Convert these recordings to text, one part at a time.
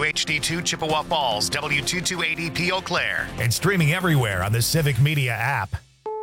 WHD2 Chippewa Falls, W228EP Eau Claire. And streaming everywhere on the Civic Media app.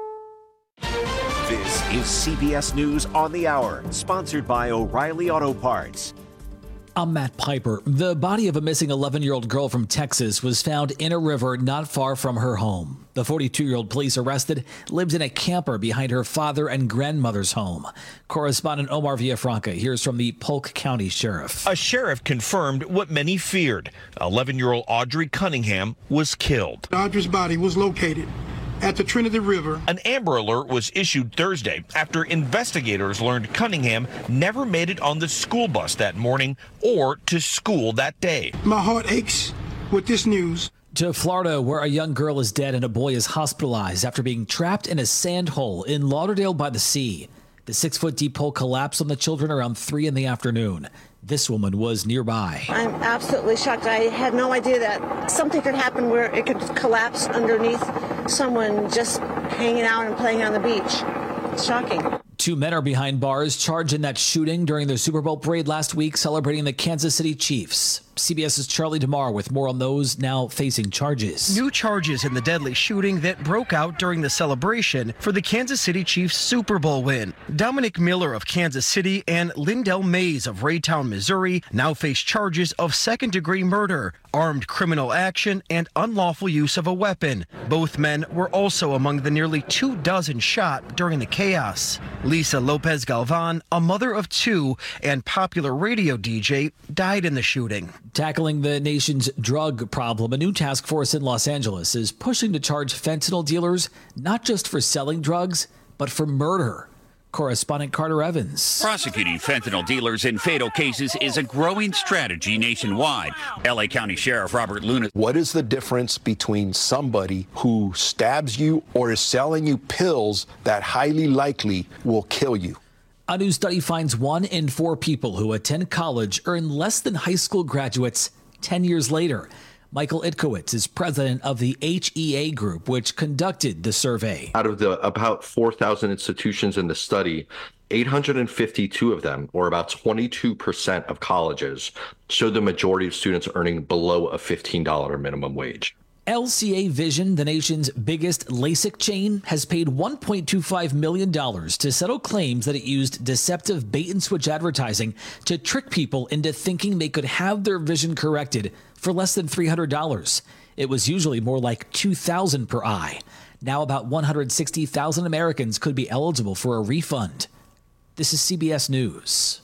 This is CBS News on the Hour, sponsored by O'Reilly Auto Parts. I'm Matt Piper. The body of a missing 11-year-old girl from Texas was found in a river not far from her home. The 42-year-old police arrested lived in a camper behind her father and grandmother's home. Correspondent Omar Villafranca hears from the Polk County Sheriff. A sheriff confirmed what many feared. 11-year-old Audrey Cunningham was killed. Audrey's body was located at the Trinity River. An Amber Alert was issued Thursday after investigators learned Cunningham never made it on the school bus that morning or to school that day. My heart aches with this news. To Florida, where a young girl is dead and a boy is hospitalized after being trapped in a sand hole in Lauderdale by the Sea. The 6-foot-deep hole collapsed on the children around 3 in the afternoon. This woman was nearby. I'm absolutely shocked. I had no idea that something could happen where it could collapse underneath someone just hanging out and playing on the beach. It's shocking. 2 men are behind bars charged in that shooting during the Super Bowl parade last week celebrating the Kansas City Chiefs. CBS's Charlie DeMar with more on those now facing charges. New charges in the deadly shooting that broke out during the celebration for the Kansas City Chiefs Super Bowl win. Dominic Miller of Kansas City and Lindell Mays of Raytown, Missouri now face charges of second-degree murder, armed criminal action, and unlawful use of a weapon. Both men were also among the nearly 24 shot during the chaos. Lisa Lopez Galvan, a mother of 2 and popular radio DJ, died in the shooting. Tackling the nation's drug problem, a new task force in Los Angeles is pushing to charge fentanyl dealers not just for selling drugs, but for murder. Correspondent Carter Evans. Prosecuting fentanyl dealers in fatal cases is a growing strategy nationwide. L.A. County Sheriff Robert Luna. What is the difference between somebody who stabs you or is selling you pills that highly likely will kill you? A new study finds 1 in 4 people who attend college earn less than high school graduates 10 years later. Michael Itkowitz is president of the HEA Group, which conducted the survey. Out of the about 4,000 institutions in the study, 852 of them, or about 22% of colleges, showed the majority of students earning below a $15 minimum wage. LCA Vision, the nation's biggest LASIK chain, has paid $1.25 million to settle claims that it used deceptive bait-and-switch advertising to trick people into thinking they could have their vision corrected for less than $300. It was usually more like $2,000 per eye. Now about 160,000 Americans could be eligible for a refund. This is CBS News.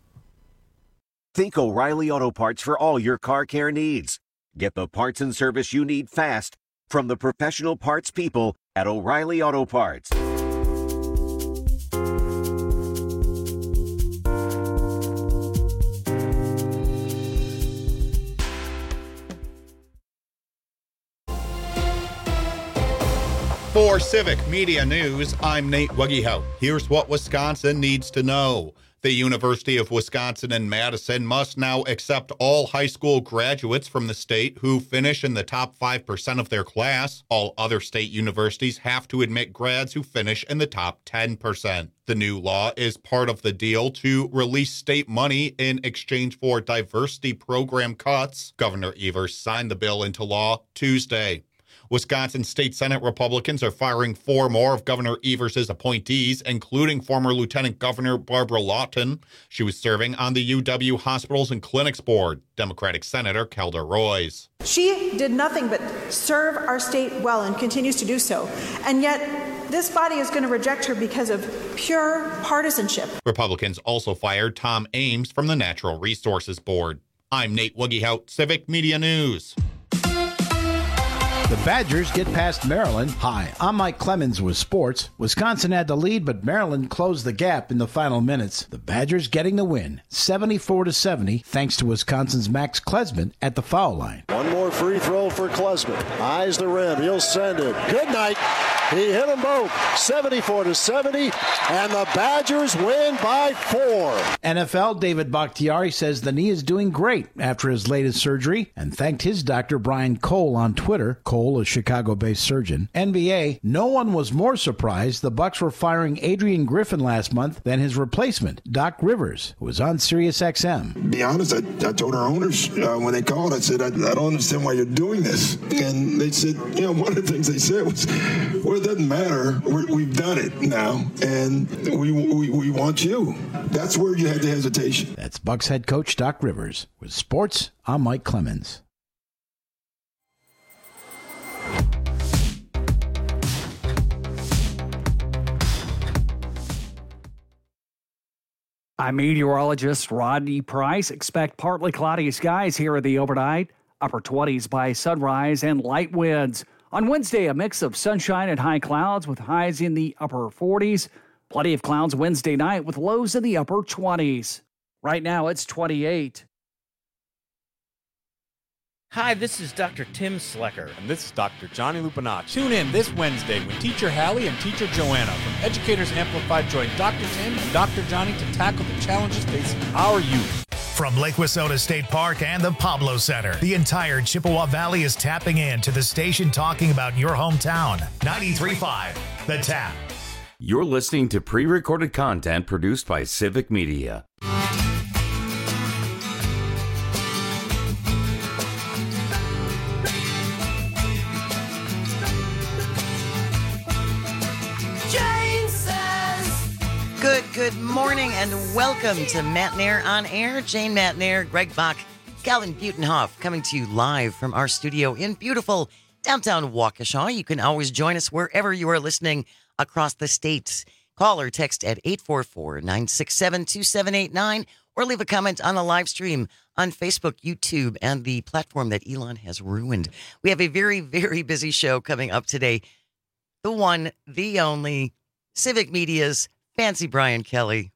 Think O'Reilly Auto Parts for all your car care needs. Get the parts and service you need fast from the professional parts people at O'Reilly Auto Parts. For Civic Media News, I'm Nate Wuggehout. Here's what Wisconsin needs to know. The University of Wisconsin in Madison must now accept all high school graduates from the state who finish in the top 5% of their class. All other state universities have to admit grads who finish in the top 10%. The new law is part of the deal to release state money in exchange for diversity program cuts. Governor Evers signed the bill into law Tuesday. Wisconsin State Senate Republicans are firing 4 more of Governor Evers' appointees, including former Lieutenant Governor Barbara Lawton. She was serving on the UW Hospitals and Clinics Board. Democratic Senator Kelda Roys. She did nothing but serve our state well and continues to do so. And yet, this body is going to reject her because of pure partisanship. Republicans also fired Tom Ames from the Natural Resources Board. I'm Nate Wuggehout, Civic Media News. The Badgers get past Maryland. Hi, I'm Mike Clemens with sports. Wisconsin had the lead, but Maryland closed the gap in the final minutes. The Badgers getting the win, 74-70, thanks to Wisconsin's Max Klesman at the foul line. One more free throw for Klesman. Eyes the rim. He'll send it. Good night. He hit them both, 74-70, and the Badgers win by 4. NFL David Bakhtiari says the knee is doing great after his latest surgery and thanked his doctor Brian Cole on Twitter. Cole Cole, a Chicago-based surgeon. NBA, no one was more surprised the Bucks were firing Adrian Griffin last month than his replacement, Doc Rivers, who was on SiriusXM. To be honest, I told our owners when they called, I said, I don't understand why you're doing this. And they said, one of the things they said was, well, it doesn't matter. We've done it now, and we want you. That's where you had the hesitation. That's Bucks head coach Doc Rivers. With sports, I'm Mike Clemens. I'm meteorologist Rodney Price. Expect partly cloudy skies here at the overnight. Upper 20s by sunrise and light winds. On Wednesday, a mix of sunshine and high clouds with highs in the upper 40s. Plenty of clouds Wednesday night with lows in the upper 20s. Right now, it's 28. Hi, this is Dr. Tim Slecker. And this is Dr. Johnny Lupinacci. Tune in this Wednesday when Teacher Hallie and Teacher Joanna from Educators Amplified join Dr. Tim and Dr. Johnny to tackle the challenges facing our youth. From Lake Wissota State Park and the Pablo Center, the entire Chippewa Valley is tapping in to the station talking about your hometown. 93.5, The Tap. You're listening to pre-recorded content produced by Civic Media. Good morning and welcome to Matnair on Air. Jane Matnair, Greg Bach, Calvin Butenhoff coming to you live from our studio in beautiful downtown Waukesha. You can always join us wherever you are listening across the states. Call or text at 844-967-2789 or leave a comment on the live stream on Facebook, YouTube, and the platform that Elon has ruined. We have a very, very busy show coming up today. The one, the only, Civic Media's Fancy Brian Kelly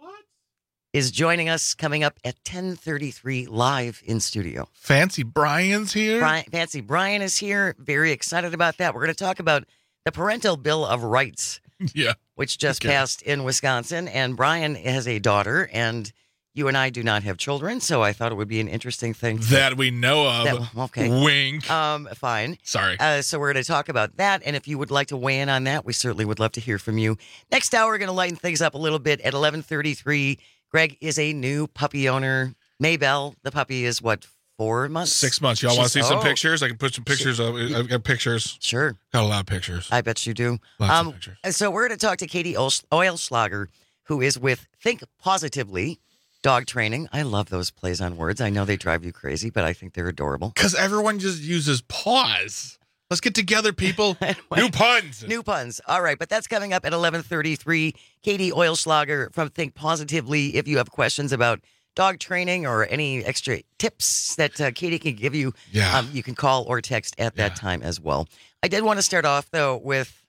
is joining us coming up at 10:33 live in studio. Fancy Brian's here? Fancy Brian is here. Very excited about that. We're going to talk about the Parental Bill of Rights, which just passed in Wisconsin. And Brian has a daughter, and you and I do not have children, so I thought it would be an interesting thing. That we know of. Okay. Wink. Sorry. Fine. So we're going to talk about that, and if you would like to weigh in on that, we certainly would love to hear from you. Next hour, we're going to lighten things up a little bit at 11:33. Greg is a new puppy owner. Maybelle, the puppy, is what, 4 months? 6 months. Y'all want to see some pictures? I can put some pictures up. I've got pictures. Sure. Got a lot of pictures. I bet you do. Lots of pictures. So we're going to talk to Katie Oilschlager, who is with Think Positively Dog Training. I love those plays on words. I know they drive you crazy, but I think they're adorable. Because everyone just uses paws. Let's get together, people. New puns. New puns. All right, but that's coming up at 11:33. Katie Oilschlager from Think Positively. If you have questions about dog training or any extra tips that Katie can give you, you can call or text at that time as well. I did want to start off, though, with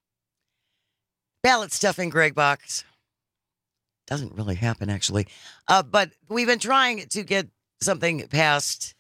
ballot stuffing, Greg Box. Doesn't really happen, actually. But we've been trying to get something passed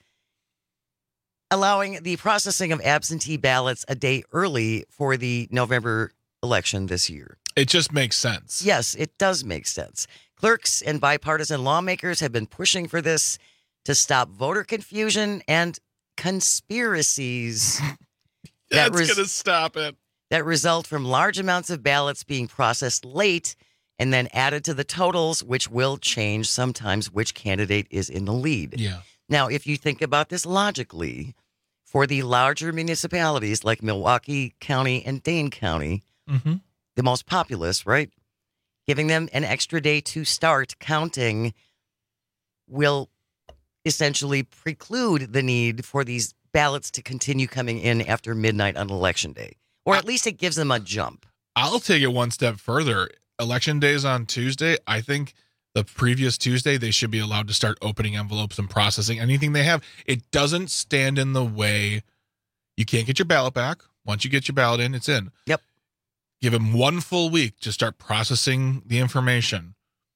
allowing the processing of absentee ballots a day early for the November election this year. It just makes sense. Yes, it does make sense. Clerks and bipartisan lawmakers have been pushing for this to stop voter confusion and conspiracies. That's going to stop it. That result from large amounts of ballots being processed late and then added to the totals, which will change sometimes which candidate is in the lead. Yeah. Now, if you think about this logically, for the larger municipalities like Milwaukee County and Dane County, the most populous, right? Giving them an extra day to start counting will essentially preclude the need for these ballots to continue coming in after midnight on Election Day. Or at least it gives them a jump. I'll take it one step further. Election Day is on Tuesday. I think the previous Tuesday, they should be allowed to start opening envelopes and processing anything they have. It doesn't stand in the way. You can't get your ballot back. Once you get your ballot in, it's in. Yep. Give them 1 full week to start processing the information.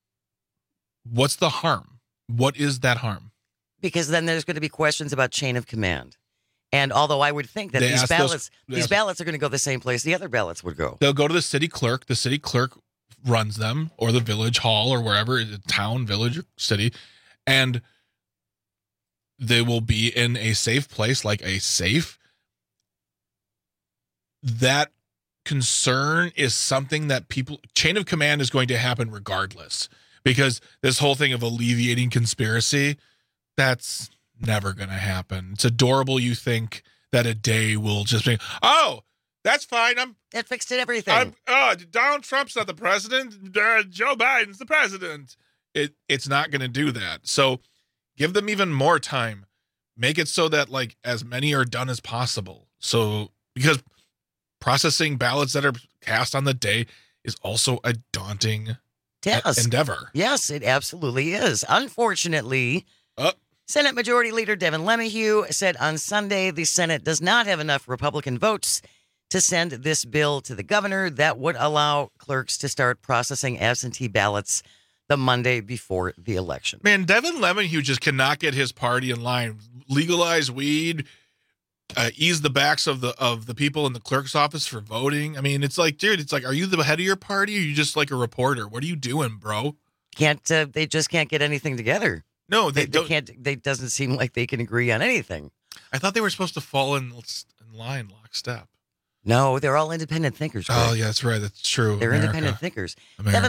What's the harm? What is that harm? Because then there's going to be questions about chain of command. And although I would think that these ballots are going to go the same place the other ballots would go. They'll go to the city clerk. The city clerk runs them, or the village hall, or wherever, town, village, or city, and they will be in a safe place, like a safe, that concern is something that chain of command is going to happen regardless, because this whole thing of alleviating conspiracy, that's never going to happen. It's adorable. You think that a day will just be, oh, that's fine. That fixed everything. Donald Trump's not the president. Joe Biden's the president. It's not going to do that. So give them even more time. Make it so that like as many are done as possible. So because processing ballots that are cast on the day is also a daunting endeavor. Yes, it absolutely is. Unfortunately, Senate Majority Leader Devin LeMahieu said on Sunday the Senate does not have enough Republican votes to send this bill to the governor that would allow clerks to start processing absentee ballots the Monday before the election. Man, Devin LeMahieu just cannot get his party in line. Legalize weed, ease the backs of the people in the clerk's office for voting. I mean, it's like, dude, it's like, are you the head of your party or are you just like a reporter? What are you doing, bro? They just can't get anything together. No, they can't. They doesn't seem like they can agree on anything. I thought they were supposed to fall in line, lockstep. No, they're all independent thinkers. Greg. Oh, yeah, that's right. That's true. They're independent thinkers. Devin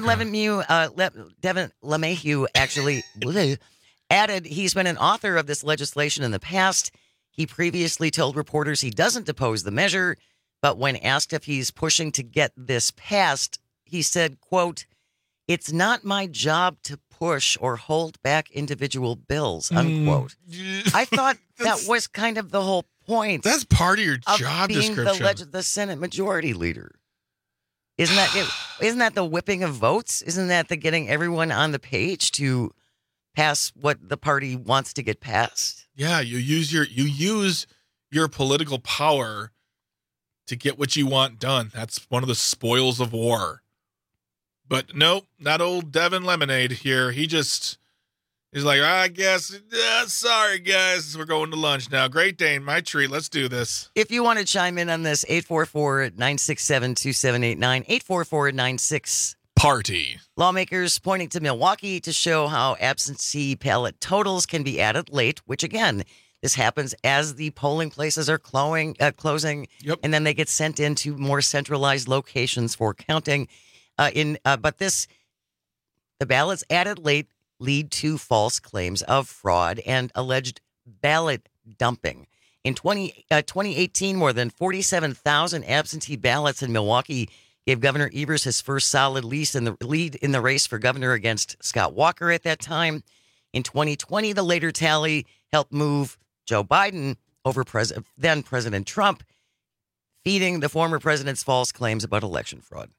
LeMahieu actually added he's been an author of this legislation in the past. He previously told reporters he doesn't oppose the measure, but when asked if he's pushing to get this passed, he said, quote, "It's not my job to push or hold back individual bills," unquote. I thought that was kind of the whole point. That's part of your job being description. The Senate Majority Leader. Isn't that the whipping of votes? Isn't that the getting everyone on the page to pass what the party wants to get passed? Yeah, you use your political power to get what you want done. That's one of the spoils of war. But no, not old Devin Lemonade here. He's like, I guess, sorry, guys, we're going to lunch now. Great Dane, my treat. Let's do this. If you want to chime in on this, 844-967-2789, 844-96 Party. Lawmakers pointing to Milwaukee to show how absentee ballot totals can be added late, which again, this happens as the polling places are closing, and then they get sent into more centralized locations for counting. But the ballots added late lead to false claims of fraud and alleged ballot dumping. In 2018, more than 47,000 absentee ballots in Milwaukee gave Governor Evers his first solid lead in the race for governor against Scott Walker at that time. In 2020, the later tally helped move Joe Biden over then President Trump, feeding the former president's false claims about election fraud.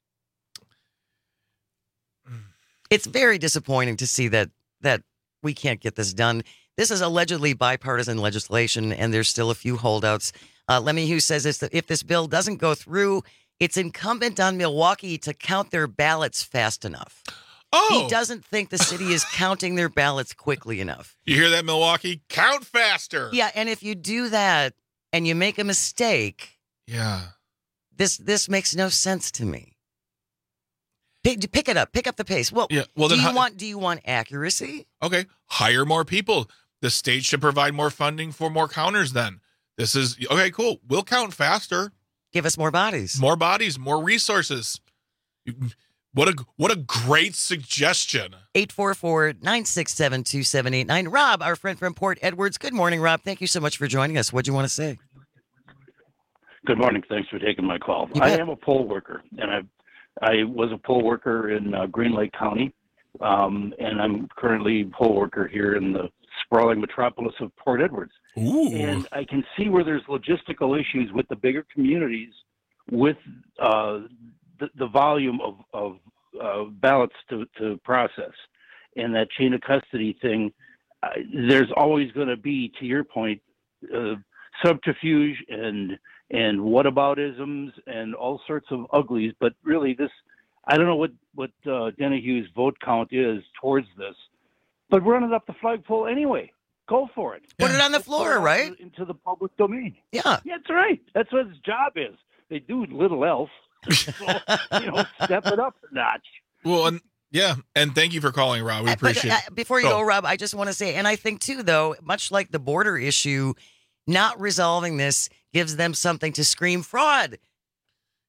It's very disappointing to see that we can't get this done. This is allegedly bipartisan legislation, and there's still a few holdouts. LeMahieu says if this bill doesn't go through, it's incumbent on Milwaukee to count their ballots fast enough. Oh. He doesn't think the city is counting their ballots quickly enough. You hear that, Milwaukee? Count faster. Yeah, and if you do that and you make a mistake, this makes no sense to me. Pick it up. Pick up the pace. Well, do you want accuracy? Okay, hire more people. The state should provide more funding for more counters then. This is, okay, cool. We'll count faster. Give us more bodies. More bodies, more resources. What a great suggestion. 844-967-2789. Rob, our friend from Port Edwards. Good morning, Rob. Thank you so much for joining us. What do you want to say? Good morning. Thanks for taking my call. I am a poll worker, and I was a poll worker in Green Lake County, and I'm currently a poll worker here in the sprawling metropolis of Port Edwards. Ooh. And I can see where there's logistical issues with the bigger communities with the volume of ballots to process. And that chain of custody thing, there's always going to be, to your point, subterfuge and whataboutisms and all sorts of uglies. But really this, I don't know what Denahue's vote count is towards this, but run it up the flagpole anyway. Go for it. Put it on the floor, right? Into the public domain. Yeah. That's right. That's what his job is. They do little else. So, step it up a notch. Well, and thank you for calling, Rob. We appreciate it. Before you go, Rob, I just want to say, and I think too, though, much like the border issue, not resolving this gives them something to scream fraud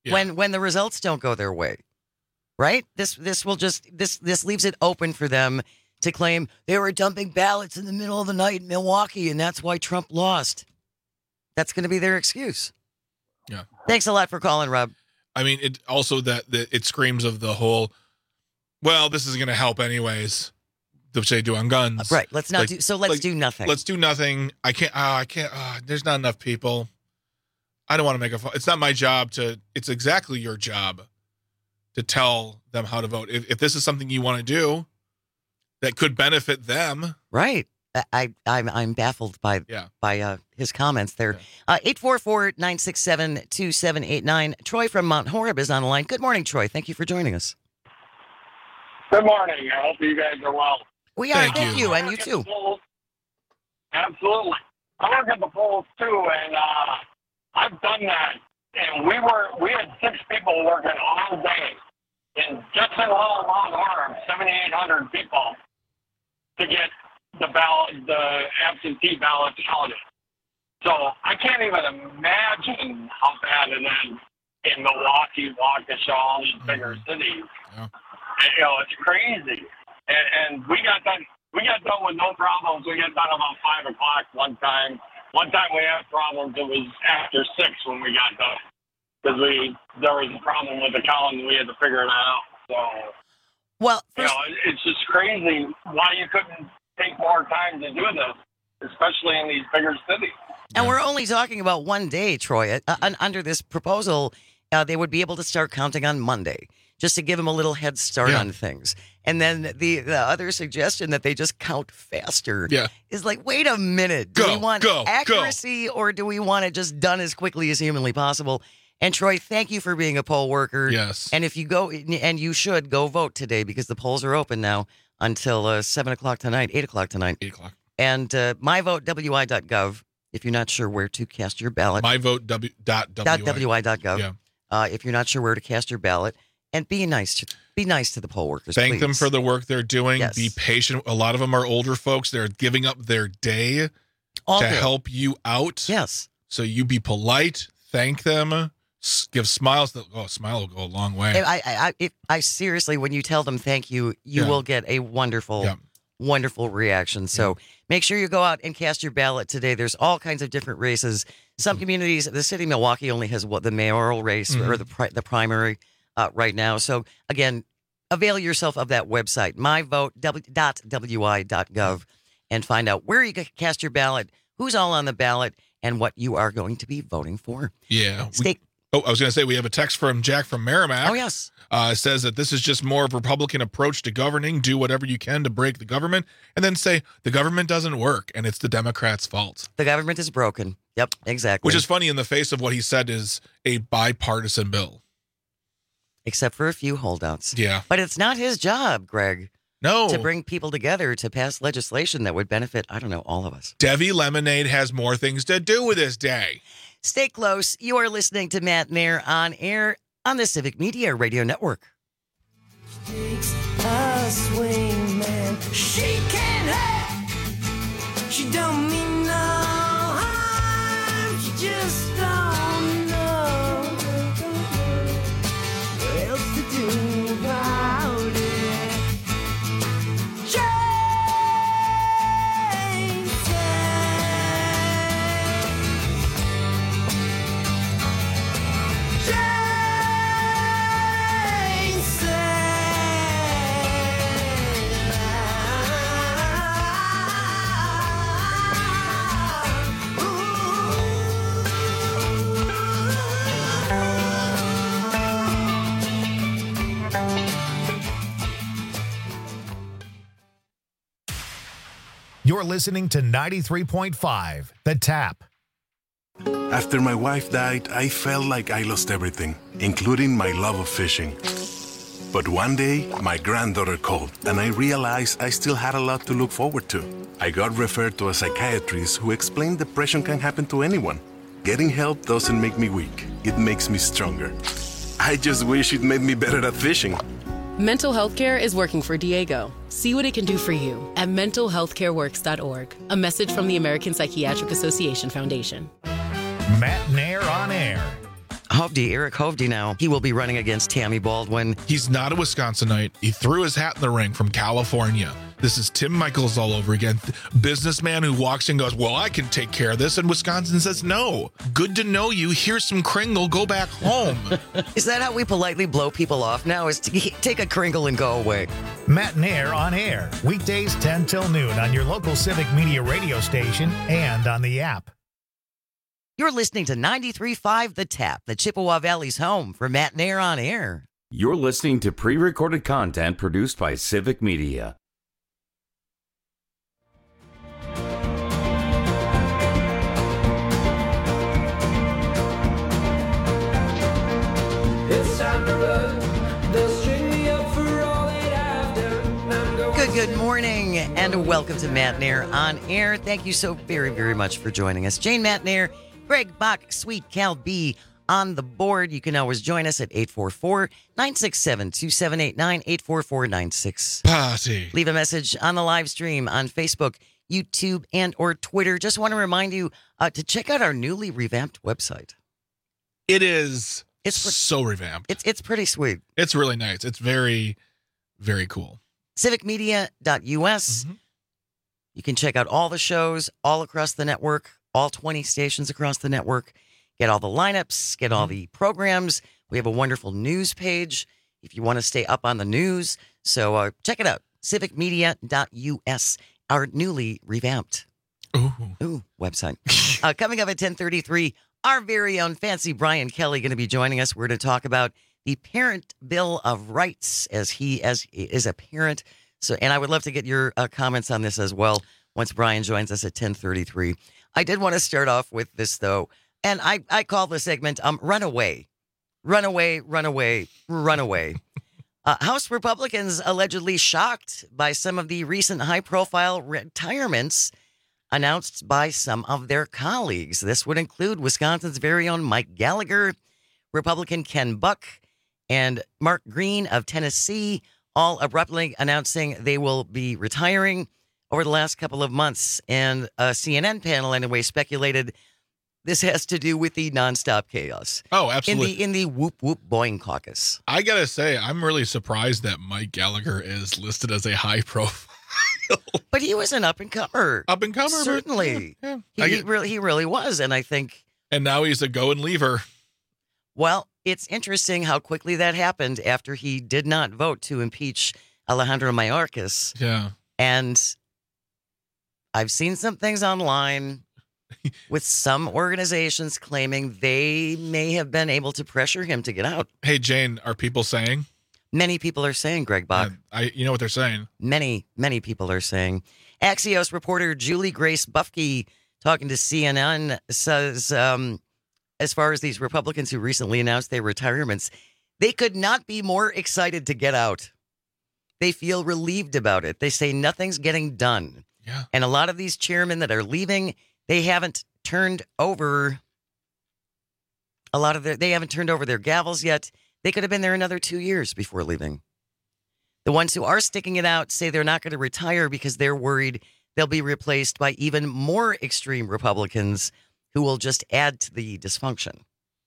when the results don't go their way, right? This leaves it open for them to claim they were dumping ballots in the middle of the night in Milwaukee, and that's why Trump lost. That's going to be their excuse. Yeah. Thanks a lot for calling, Rob. I mean, it also that it screams of the whole, well, this is going to help anyways, which they do on guns. Right. Let's not do. So let's do nothing. Let's do nothing. I can't. There's not enough people. I don't want to make it's not my job to. It's exactly your job to tell them how to vote. If this is something you want to do that could benefit them. Right. I'm baffled by his comments there. 844-967-2789. Troy from Mount Horeb is on the line. Good morning, Troy. Thank you for joining us. Good morning. I hope you guys are well. We are. Thank you. And you too. Absolutely. I work at the polls too, and I've done that. And we had 6 people working all day, and just in little Mount Horeb, 7,800 people to get the absentee ballots counted. So I can't even imagine how bad it is in Milwaukee, Waukesha, all these bigger cities. Yeah. And, it's crazy. And we got done with no problems. We got done about 5 o'clock one time. One time we had problems. It was after 6 when we got done because there was a problem with the count and we had to figure it out. So, well, it's just crazy why you couldn't take more time to do this, especially in these bigger cities. And we're only talking about one day, Troy. Under this proposal, they would be able to start counting on Monday, just to give them a little head start on things. And then the other suggestion that they just count faster is like, wait a minute. Do we want accuracy or do we want it just done as quickly as humanly possible? And Troy, thank you for being a poll worker. Yes. And if you go, and you should go vote today because the polls are open now until 7 o'clock tonight, 8 o'clock tonight. 8 o'clock. And myvotewi.gov, if you're not sure where to cast your ballot. myvote.wi.gov. Yeah. If you're not sure where to cast your ballot. And be nice to the poll workers. Thank them please. for the work they're doing. Yes. Be patient. A lot of them are older folks. They're giving up their day to help you out. Yes. So you be polite. Thank them. Give smiles. Smile will go a long way. I seriously, when you tell them thank you, you will get a wonderful, wonderful reaction. So make sure you go out and cast your ballot today. There's all kinds of different races. Some communities, the city of Milwaukee only has the mayoral race or the primary. Right now. So, again, avail yourself of that website, myvote.wi.gov, and find out where you can cast your ballot, who's all on the ballot, and what you are going to be voting for. Yeah. I was going to say, we have a text from Jack from Merrimack. Oh, yes. It says that this is just more of a Republican approach to governing. Do whatever you can to break the government, and then say the government doesn't work, and it's the Democrats' fault. The government is broken. Yep, exactly. Which is funny in the face of what he said is a bipartisan bill. Except for a few holdouts. Yeah. But it's not his job, Greg. No. To bring people together to pass legislation that would benefit, all of us. Debbie Lemonade has more things to do with this day. Stay close. You are listening to Matt Nair on air on the Civic Media Radio Network. Takes a swing, man. She can't have. She don't mean no harm. She just don't know what else to do about it. You're listening to 93.5, The Tap. After my wife died, I felt like I lost everything, including my love of fishing. But one day, my granddaughter called, and I realized I still had a lot to look forward to. I got referred to a psychiatrist who explained depression can happen to anyone. Getting help doesn't make me weak. It makes me stronger. I just wish it made me better at fishing. Mental health care is working for Diego. See what it can do for you at mentalhealthcareworks.org. A message from the American Psychiatric Association Foundation. Matt Nair on air. Hovde, Eric Hovde now. He will be running against Tammy Baldwin. He's not a Wisconsinite. He threw his hat in the ring from California. This is Tim Michaels all over again. Businessman who walks in and goes, well, I can take care of this. And Wisconsin says, no. Good to know you. Here's some Kringle. Go back home. Is that how we politely blow people off now? Is to take a Kringle and go away? Matt and Air on air. Weekdays 10 till noon on your local Civic Media radio station and on the app. You're listening to 93.5 The Tap, the Chippewa Valley's home for Matt and Air on air. You're listening to pre-recorded content produced by Civic Media. It's time to run. They'll string me up for all that I've done. Good morning, and welcome to Matt and Air on air. Thank you so very, very much for joining us. Jane, Matt and Air, Greg Bach, Sweet Cal B on the board. You can always join us at 844-967-2789, 844-96. Party. Leave a message on the live stream on Facebook, YouTube, and or Twitter. Just want to remind you to check out our newly revamped website. It is so revamped. It's pretty sweet. It's really nice. It's very, very cool. Civicmedia.us. Mm-hmm. You can check out all the shows all across the network, all 20 stations across the network. Get all the lineups, get all the programs. We have a wonderful news page if you want to stay up on the news. So check it out, civicmedia.us, our newly revamped website. Coming up at 10:33, our very own Fancy Brian Kelly going to be joining us. We're going to talk about the Parent Bill of Rights as he is a parent. So, and I would love to get your comments on this as well once Brian joins us at 10:33. I did want to start off with this, though, and I call the segment Runaway. Runaway, runaway, runaway. House Republicans allegedly shocked by some of the recent high-profile retirements announced by some of their colleagues. This would include Wisconsin's very own Mike Gallagher, Republican Ken Buck, and Mark Green of Tennessee, all abruptly announcing they will be retiring over the last couple of months. And a CNN panel, anyway, speculated this has to do with the nonstop chaos. Oh, absolutely. In the Whoop Whoop Boing caucus. I got to say, I'm really surprised that Mike Gallagher is listed as a high profile. But he was an up-and-comer. Up-and-comer? Certainly. Yeah. He really was, and I think... And now he's a go-and-leaver. Well, it's interesting how quickly that happened after he did not vote to impeach Alejandro Mayorkas. Yeah. And I've seen some things online with some organizations claiming they may have been able to pressure him to get out. Hey, Jane, are people saying? Many people are saying, Greg Bach. You know what they're saying. Many people are saying. Axios reporter Julie Grace Bufke, talking to CNN, says as far as these Republicans who recently announced their retirements, they could not be more excited to get out. They feel relieved about it. They say nothing's getting done. Yeah. And a lot of these chairmen that are leaving, they haven't turned over they haven't turned over their gavels yet. They could have been there another 2 years before leaving. The ones who are sticking it out say they're not going to retire because they're worried they'll be replaced by even more extreme Republicans who will just add to the dysfunction.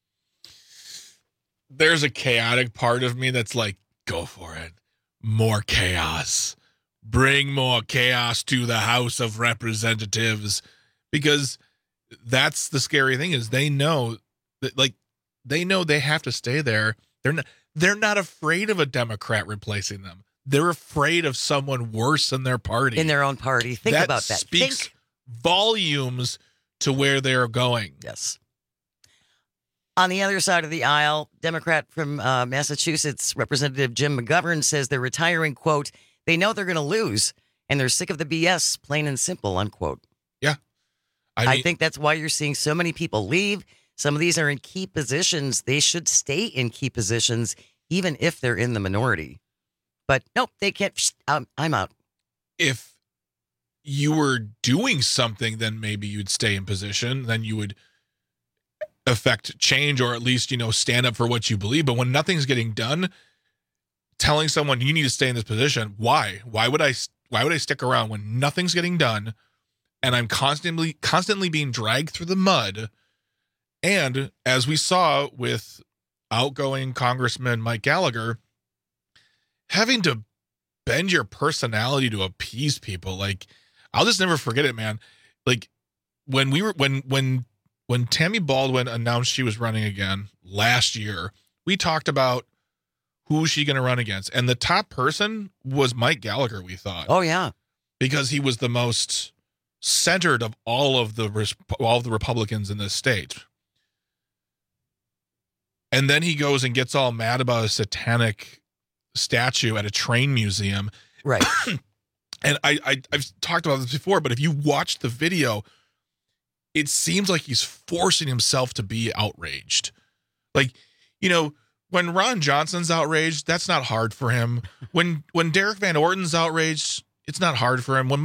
There's a chaotic part of me that's like, go for it. More chaos. Bring more chaos to the House of Representatives. Because that's the scary thing is they know that, like, they know they have to stay there. They're not afraid of a Democrat replacing them. They're afraid of someone worse in their party. In their own party. Think about that. Speaks volumes to where they're going. Yes. On the other side of the aisle, Democrat from Massachusetts, Representative Jim McGovern, says they're retiring, quote, they know they're going to lose, and they're sick of the BS, plain and simple, unquote. Yeah. I think that's why you're seeing so many people leave. Some of these are in key positions. They should stay in key positions, even if they're in the minority. But nope, they can't. I'm out. If you were doing something, then maybe you'd stay in position. Then you would affect change, or at least, stand up for what you believe. But when nothing's getting done, telling someone you need to stay in this position, why? Why would I stick around when nothing's getting done, and I'm constantly being dragged through the mud, And as we saw with outgoing Congressman Mike Gallagher, having to bend your personality to appease people, like, I'll just never forget it, man. Like, when Tammy Baldwin announced she was running again last year, we talked about who is she going to run against, and the top person was Mike Gallagher, we thought. Oh yeah, because he was the most centered of all of the Republicans in this state. And then he goes and gets all mad about a satanic statue at a train museum. Right. And I've talked about this before, but if you watch the video, it seems like he's forcing himself to be outraged. Like, you know, when Ron Johnson's outraged, that's not hard for him. When Derek Van Orton's outraged, it's not hard for him. When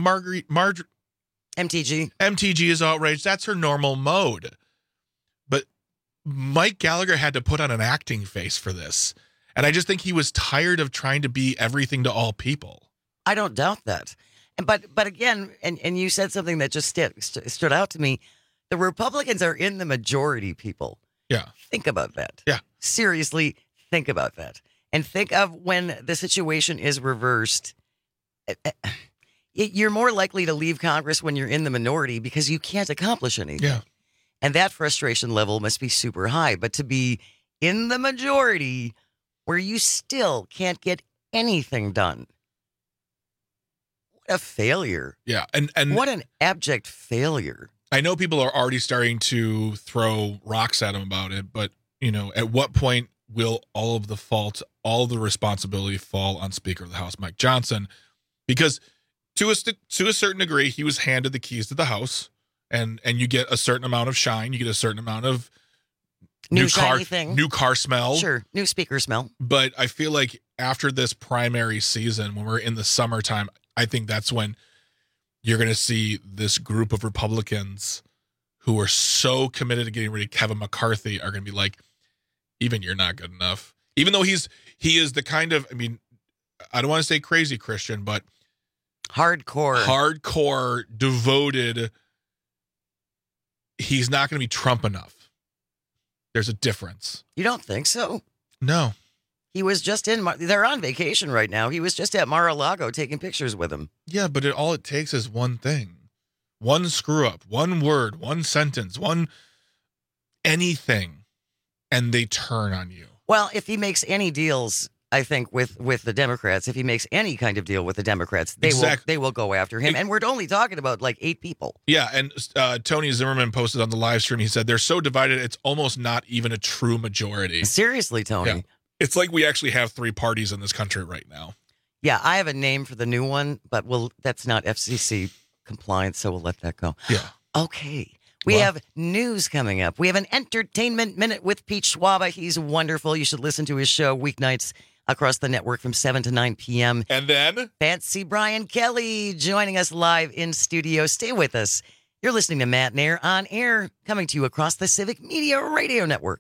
MTG is outraged, that's her normal mode. But Mike Gallagher had to put on an acting face for this. And I just think he was tired of trying to be everything to all people. I don't doubt that. But again, and you said something that just stood out to me. The Republicans are in the majority, people. Yeah. Think about that. Yeah. Seriously, think about that. And think of when the situation is reversed. You're more likely to leave Congress when you're in the minority because you can't accomplish anything. Yeah. And that frustration level must be super high. But to be in the majority where you still can't get anything done. What a failure. Yeah. And what an abject failure. I know people are already starting to throw rocks at him about it, but, you know, at what point will all of the fault, all the responsibility fall on Speaker of the House, Mike Johnson? Because to a certain degree, he was handed the keys to the House, and you get a certain amount of shine. You get a certain amount of new car smell. Sure, new speaker smell. But I feel like after this primary season, when we're in the summertime, I think that's when you're going to see this group of Republicans who are so committed to getting rid of Kevin McCarthy are going to be like, even you're not good enough. Even though he is the kind of, I mean, I don't want to say crazy Christian, but hardcore, devoted. He's not going to be Trump enough. There's a difference. You don't think so? No. He was just they're on vacation right now. He was just at Mar-a-Lago taking pictures with him. Yeah, but all it takes is one thing. One screw up, one word, one sentence, anything, and they turn on you. Well, if he makes any deals, I think, with the Democrats, if he makes any kind of deal with the Democrats, they will go after him. And we're only talking about like 8 people. Yeah, and Tony Zimmerman posted on the live stream, he said, they're so divided, it's almost not even a true majority. Seriously, Tony. Yeah. It's like we actually have 3 parties in this country right now. Yeah, I have a name for the new one, but that's not FCC compliant, so we'll let that go. Yeah. Okay. We have news coming up. We have an Entertainment Minute with Pete Schwaba. He's wonderful. You should listen to his show weeknights across the network from 7 to 9 p.m. And then? Fancy Brian Kelly joining us live in studio. Stay with us. You're listening to Matt Nair on air, coming to you across the Civic Media Radio Network.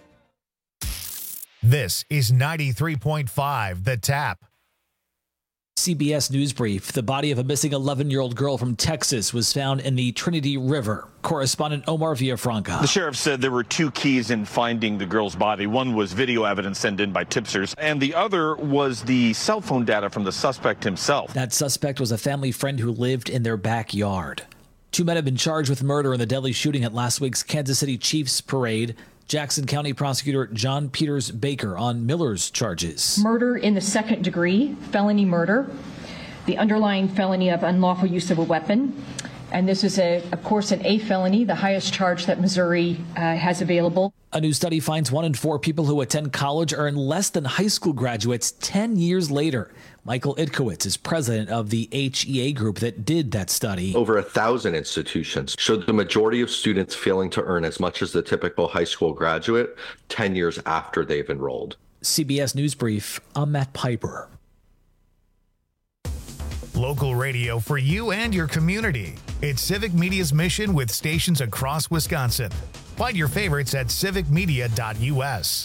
This is 93.5 The Tap. CBS News Brief. The body of a missing 11-year-old girl from Texas was found in the Trinity River. Correspondent Omar Villafranca. The sheriff said there were two keys in finding the girl's body. One was video evidence sent in by tipsters, and the other was the cell phone data from the suspect himself. That suspect was a family friend who lived in their backyard. 2 men have been charged with murder in the deadly shooting at last week's Kansas City Chiefs parade. Jackson County Prosecutor John Peters Baker on Miller's charges. Murder in the second degree, felony murder, the underlying felony of unlawful use of a weapon. And this is, of course, an A felony, the highest charge that Missouri has available. A new study finds 1 in 4 people who attend college earn less than high school graduates 10 years later. Michael Itkowitz is president of the HEA group that did that study. Over 1,000 institutions showed the majority of students failing to earn as much as the typical high school graduate 10 years after they've enrolled. CBS News Brief, I'm Matt Piper. Local radio for you and your community. It's Civic Media's mission with stations across Wisconsin. Find your favorites at civicmedia.us.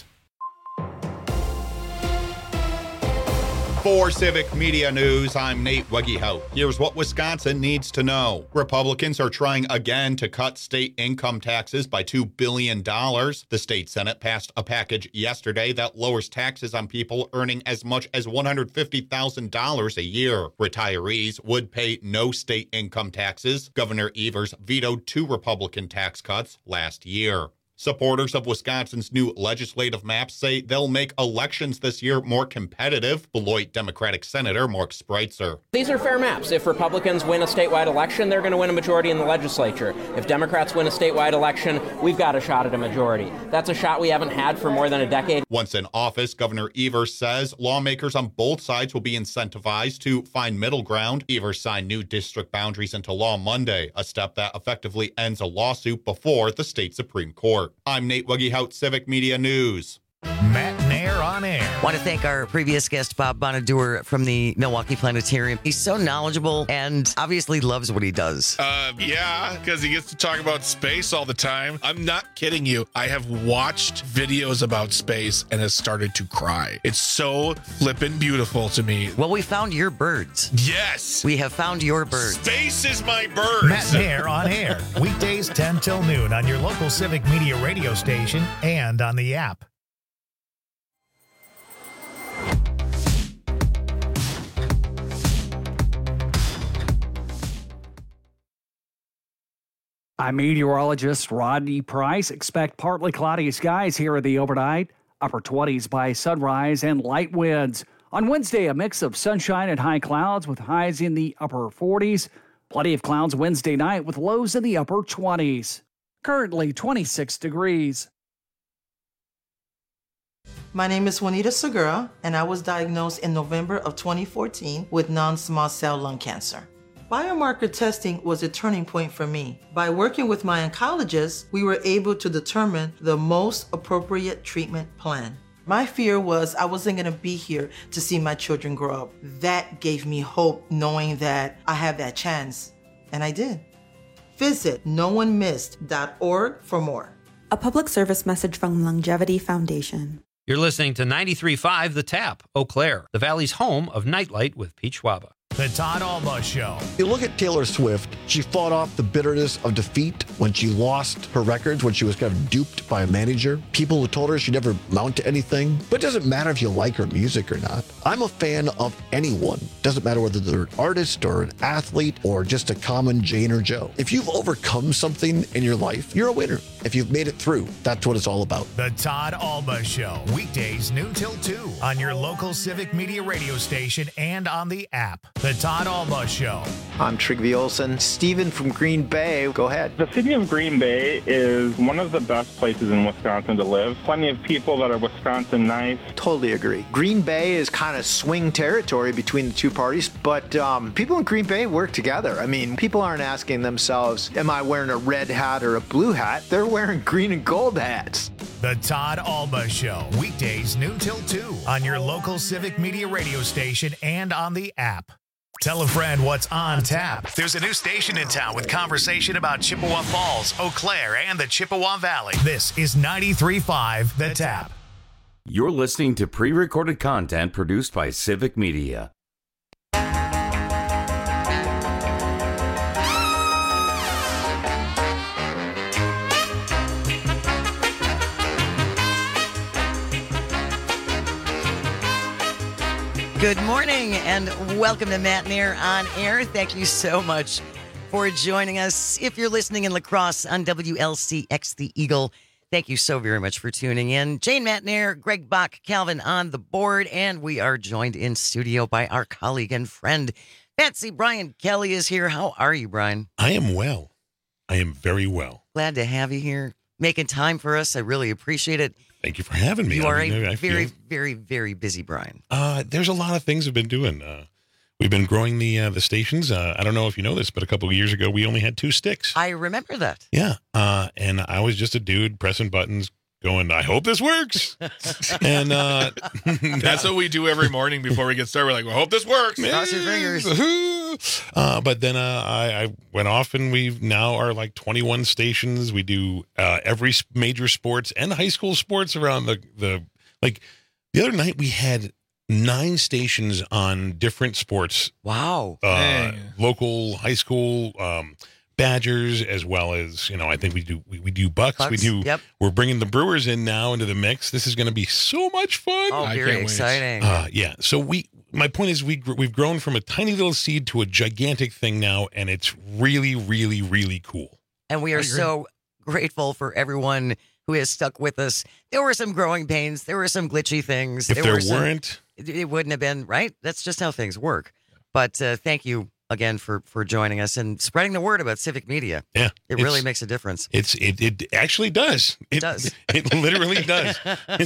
For Civic Media News, I'm Nate Wegehout. Here's what Wisconsin needs to know. Republicans are trying again to cut state income taxes by $2 billion. The state Senate passed a package yesterday that lowers taxes on people earning as much as $150,000 a year. Retirees would pay no state income taxes. Governor Evers vetoed 2 Republican tax cuts last year. Supporters of Wisconsin's new legislative maps say they'll make elections this year more competitive. Beloit Democratic Senator Mark Spreitzer. These are fair maps. If Republicans win a statewide election, they're going to win a majority in the legislature. If Democrats win a statewide election, we've got a shot at a majority. That's a shot we haven't had for more than a decade. Once in office, Governor Evers says lawmakers on both sides will be incentivized to find middle ground. Evers signed new district boundaries into law Monday, a step that effectively ends a lawsuit before the state Supreme Court. I'm Nate Wegehout, Civic Media News. Matt Nair on air. Want to thank our previous guest, Bob Bonadur from the Milwaukee Planetarium. He's so knowledgeable and obviously loves what he does. Yeah, because he gets to talk about space all the time. I'm not kidding you. I have watched videos about space and has started to cry. It's so flippin' beautiful to me. Well, we found your birds. Yes. We have found your birds. Space is my birds. Matt Nair on air. Weekdays 10 till noon on your local Civic Media radio station and on the app. I'm meteorologist Rodney Price. Expect partly cloudy skies here at the overnight. Upper 20s by sunrise and light winds. On Wednesday, a mix of sunshine and high clouds with highs in the upper 40s. Plenty of clouds Wednesday night with lows in the upper 20s. Currently 26 degrees. My name is Juanita Segura, and I was diagnosed in November of 2014 with non-small cell lung cancer. Biomarker testing was a turning point for me. By working with my oncologist, we were able to determine the most appropriate treatment plan. My fear was I wasn't going to be here to see my children grow up. That gave me hope, knowing that I have that chance, and I did. Visit noonemissed.org for more. A public service message from Longevity Foundation. You're listening to 93.5 The Tap, Eau Claire, the Valley's home of Nightlight with Pete Schwaba. The Todd Alba Show. You look at Taylor Swift, she fought off the bitterness of defeat when she lost her records, when she was kind of duped by a manager. People who told her she'd never amount to anything. But it doesn't matter if you like her music or not. I'm a fan of anyone. Doesn't matter whether they're an artist or an athlete or just a common Jane or Joe. If you've overcome something in your life, you're a winner. If you've made it through, that's what it's all about. The Todd Alba Show. Weekdays noon till 2 on your local Civic Media radio station and on the app. The Todd Alba Show. I'm Trigby Olson. Steven from Green Bay. Go ahead. The city of Green Bay is one of the best places in Wisconsin to live. Plenty of people that are Wisconsin nice. Totally agree. Green Bay is kind of swing territory between the two parties, but people in Green Bay work together. I mean, people aren't asking themselves, am I wearing a red hat or a blue hat? They're wearing green and gold hats. The Todd Alba Show. Weekdays noon till 2 on your local Civic Media radio station and on the app. Tell a friend what's on tap. There's a new station in town with conversation about Chippewa Falls, Eau Claire, and the Chippewa Valley. This is 93.5 The Tap. You're listening to pre-recorded content produced by Civic Media. Good morning and welcome to Matt and Air on Air. Thank you so much for joining us. If you're listening in La Crosse on WLCX The Eagle, thank you so very much for tuning in. Jane, Matt and Air, Greg Bach, Calvin on the board, and we are joined in studio by our colleague and friend, Betsy. Brian Kelly is here. How are you, Brian? I am well. I am very well. Glad to have you here, making time for us. I really appreciate it. Thank you for having me. You are a very, very, very busy Brian. There's a lot of things we've been doing. We've been growing the stations. I don't know if you know this, but a couple of years ago, we only had 2 sticks. I remember that. Yeah. And I was just a dude pressing buttons going, I hope this works. And that's what we do every morning before we get started. We're like, well, hope this works. Cross your fingers. But then I went off and we now are like 21 stations. We do every major sports and high school sports around the other night we had 9 stations on different sports. Wow. Local, high school, Badgers, as well as, I think we do Bucks. We're bringing the Brewers in now into the mix. This is going to be so much fun. Oh, very exciting. Yeah. So my point is we've grown from a tiny little seed to a gigantic thing now, and it's really, really, really cool. And we are so grateful for everyone who has stuck with us. There were some growing pains. There were some glitchy things. If there weren't, it wouldn't have been, right? That's just how things work. But thank you again for joining us and spreading the word about Civic Media. Yeah. It really makes a difference. It actually does. It does. It literally does.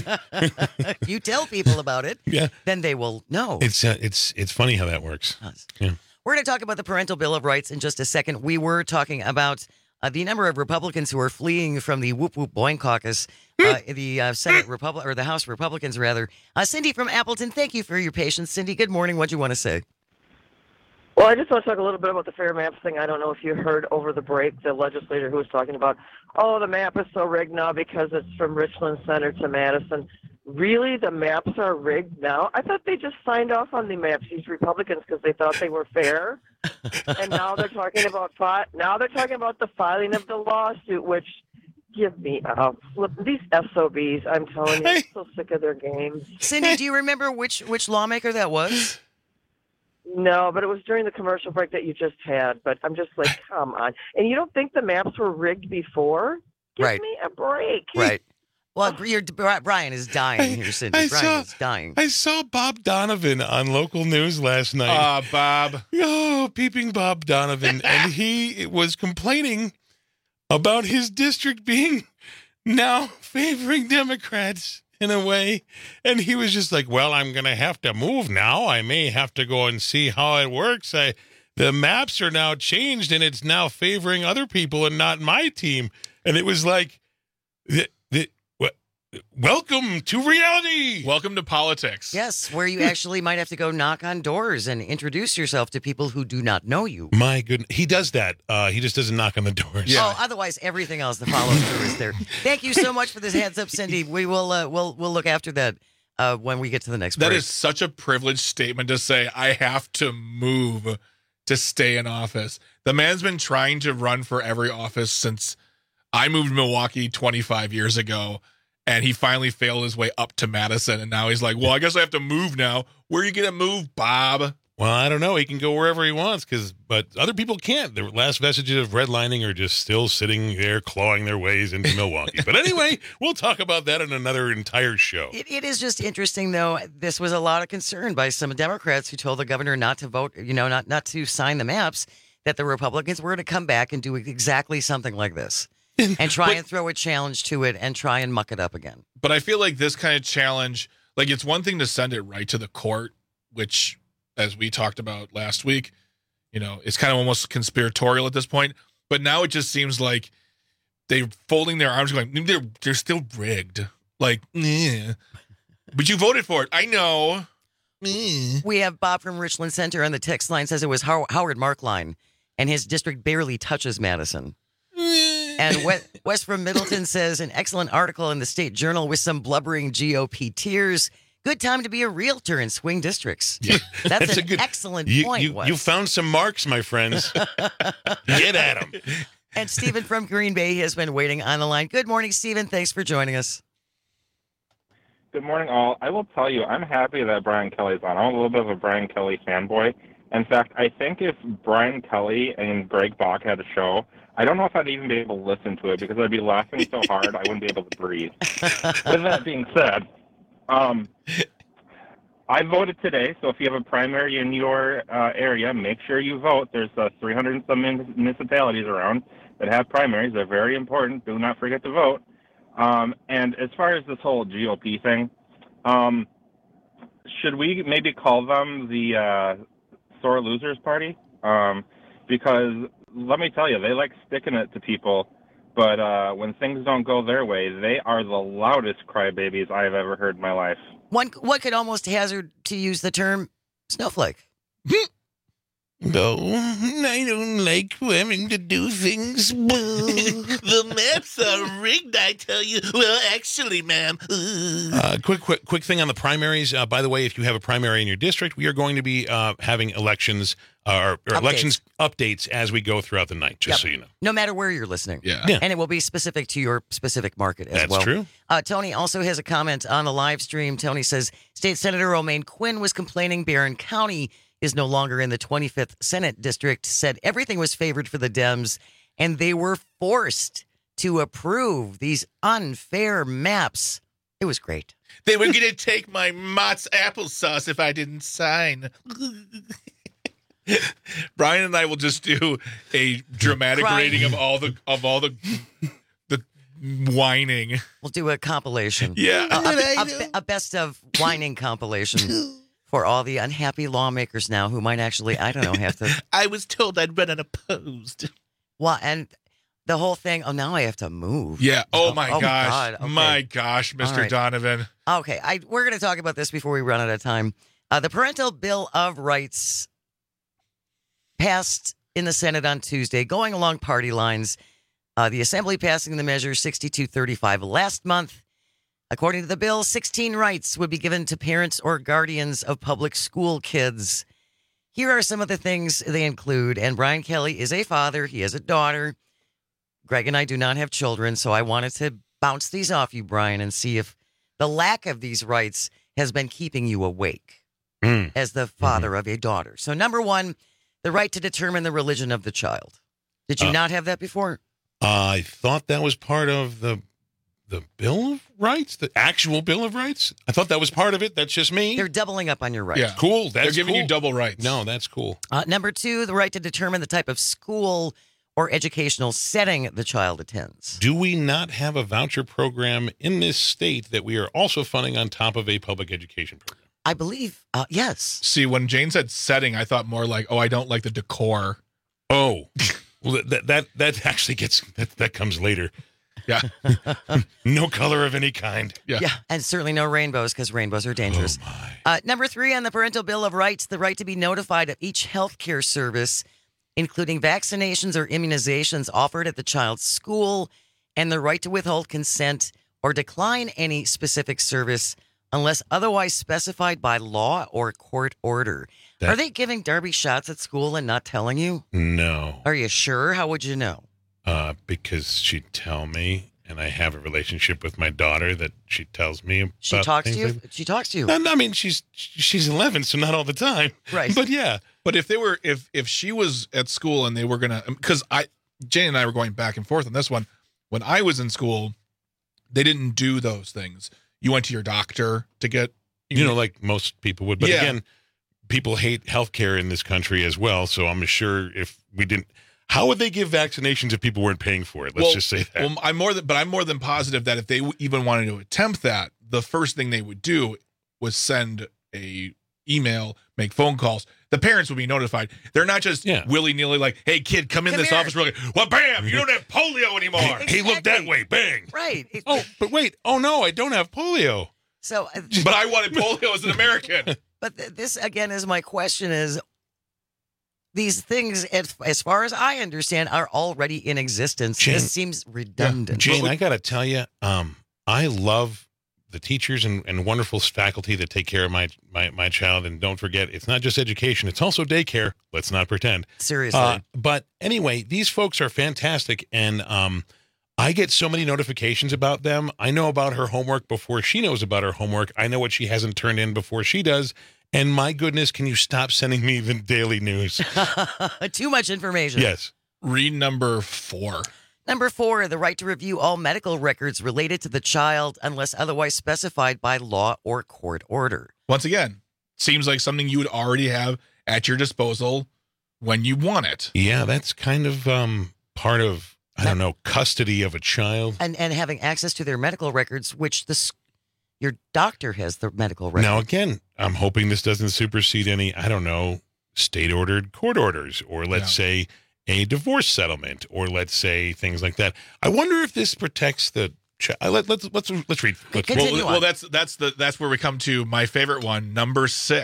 If you tell people about it, then they will know. It's funny how that works. Yeah. We're going to talk about the Parental Bill of Rights in just a second. We were talking about the number of Republicans who are fleeing from the Whoop Whoop Boing Caucus, the Senate or the House Republicans rather. Cindy from Appleton, thank you for your patience. Cindy, good morning. What do you want to say? Well, I just want to talk a little bit about the fair maps thing. I don't know if you heard over the break the legislator who was talking about, the map is so rigged now because it's from Richland Center to Madison. Really, the maps are rigged now? I thought they just signed off on the maps, these Republicans, because they thought they were fair. And now they're talking about the filing of the lawsuit, which give me a flip. These SOBs, I'm telling you, I'm so sick of their games. Cindy, do you remember which lawmaker that was? No, but it was during the commercial break that you just had. But I'm just like, come on. And you don't think the maps were rigged before? Give me a break. Right. Well, Brian is dying here, Cindy. Brian is dying. I saw Bob Donovan on local news last night. Bob. Oh, peeping Bob Donovan. And he was complaining about his district being now favoring Democrats in a way. And he was just like, well, I'm going to have to move now. I may have to go and see how it works. The maps are now changed and it's now favoring other people and not my team. And it was like, welcome to reality. Welcome to politics. Yes, where you actually might have to go knock on doors and introduce yourself to people who do not know you. My goodness. He does that. He just doesn't knock on the doors. Yeah. Oh, otherwise everything else, the follow-through is there. Thank you so much for this heads up, Cindy. We will we'll look after that when we get to the next break. That is such a privileged statement to say, I have to move to stay in office. The man's been trying to run for every office since I moved to Milwaukee 25 years ago. And he finally failed his way up to Madison. And now he's like, well, I guess I have to move now. Where are you going to move, Bob? Well, I don't know. He can go wherever he wants, but other people can't. The last vestiges of redlining are just still sitting there clawing their ways into Milwaukee. But anyway, we'll talk about that in another entire show. It is just interesting, though. This was a lot of concern by some Democrats who told the governor not to vote, not to sign the maps, that the Republicans were going to come back and do exactly something like this. And try and throw a challenge to it and try and muck it up again. But I feel like this kind of challenge, like it's one thing to send it right to the court, which, as we talked about last week, it's kind of almost conspiratorial at this point. But now it just seems like they're folding their arms going, they're still rigged. Like, but you voted for it. I know. We have Bob from Richland Center on the text line, says it was Howard Markline, and his district barely touches Madison. And Wes from Middleton says, an excellent article in the State Journal with some blubbering GOP tears. Good time to be a realtor in swing districts. Yeah. That's an excellent point, Wes. You found some marks, my friends. Get at them. And Stephen from Green Bay has been waiting on the line. Good morning, Stephen. Thanks for joining us. Good morning, all. I will tell you, I'm happy that Brian Kelly's on. I'm a little bit of a Brian Kelly fanboy. In fact, I think if Brian Kelly and Greg Bach had a show, I don't know if I'd even be able to listen to it because I'd be laughing so hard I wouldn't be able to breathe. With that being said, I voted today, so if you have a primary in your area, make sure you vote. There's 300 and some municipalities around that have primaries. They're very important. Do not forget to vote. And as far as this whole GOP thing, should we maybe call them the sore losers party? Because let me tell you, they like sticking it to people, but when things don't go their way, they are the loudest crybabies I've ever heard in my life. One could almost hazard to use the term snowflake. No, I don't like having to do things. The maps are rigged, I tell you. Well, actually, ma'am. Quick thing on the primaries. By the way, if you have a primary in your district, we are going to be having elections or elections updates as we go throughout the night, just so you know. No matter where you're listening. Yeah. And it will be specific to your specific market as That's well. true. Tony also has a comment on the live stream. Tony says, State Senator Romaine Quinn was complaining Barron County is no longer in the 25th Senate District, said everything was favored for the Dems, and they were forced to approve these unfair maps. It was great. They were going to take my Mott's applesauce if I didn't sign. Brian and I will just do a dramatic rating of all the whining. We'll do a compilation. Yeah. A best of whining compilation. For all the unhappy lawmakers now who might actually, I don't know, have to. I was told I'd run unopposed. Well, and the whole thing, now I have to move. Yeah. Oh, my gosh. God. Okay. My gosh, Mr. Right. Donovan. Okay. We're going to talk about this before we run out of time. The Parental Bill of Rights passed in the Senate on Tuesday, going along party lines. The Assembly passing the measure 6235 last month. According to the bill, 16 rights would be given to parents or guardians of public school kids. Here are some of the things they include. And Brian Kelly is a father. He has a daughter. Greg and I do not have children, so I wanted to bounce these off you, Brian, and see if the lack of these rights has been keeping you awake as the father of a daughter. So number one, the right to determine the religion of the child. Did you not have that before? I thought that was part of the Bill of Rights, the actual Bill of Rights. I thought that was part of it. That's just me. They're doubling up on your rights. Yeah, cool. They're giving you double rights. No, that's cool. Number two, the right to determine the type of school or educational setting the child attends. Do we not have a voucher program in this state that we are also funding on top of a public education program? I believe, yes. See, when Jane said setting, I thought more like, I don't like the decor. Oh, well, that actually that comes later. Yeah. No color of any kind. Yeah. And certainly no rainbows because rainbows are dangerous. Number three on the Parental Bill of Rights, the right to be notified of each health care service, including vaccinations or immunizations offered at the child's school, and the right to withhold consent or decline any specific service unless otherwise specified by law or court order. Are they giving Darby shots at school and not telling you? No. Are you sure? How would you know? Because she'd tell me, and I have a relationship with my daughter that she tells me about. She talks to you? She talks to you. I mean, she's 11, so not all the time. Right. But yeah. But if she was at school and they were going to, because Jane and I were going back and forth on this one. When I was in school, they didn't do those things. You went to your doctor to get, like most people would. But again, people hate healthcare in this country as well. So I'm sure if we didn't, how would they give vaccinations if people weren't paying for it? Let's just say that. Well, I'm more than positive that if they even wanted to attempt that, the first thing they would do was send a email, make phone calls. The parents would be notified. They're not just willy-nilly like, hey, kid, come in this office real quick. Well, bam, you don't have polio anymore. Hey, look that way. Bang. Right. Oh, but wait. Oh, no, I don't have polio. So, but I wanted polio as an American. But this, again, is my question is, these things, as far as I understand, are already in existence. Jane, this seems redundant. Jane, I got to tell you, I love the teachers and wonderful faculty that take care of my child. And don't forget, it's not just education. It's also daycare. Let's not pretend. Seriously. But anyway, these folks are fantastic. And I get so many notifications about them. I know about her homework before she knows about her homework. I know what she hasn't turned in before she does. And my goodness, can you stop sending me the daily news? Too much information. Yes. Read number 4. Number 4, the right to review all medical records related to the child unless otherwise specified by law or court order. Once again, seems like something you would already have at your disposal when you want it. Yeah, that's kind of part of, I don't know, custody of a child. And having access to their medical records, which your doctor has the medical records. Now, again, I'm hoping this doesn't supersede any, I don't know, state-ordered court orders, or let's say a divorce settlement, or let's say things like that. I wonder if this protects the child. Let's read. Well, that's where we come to my favorite one, number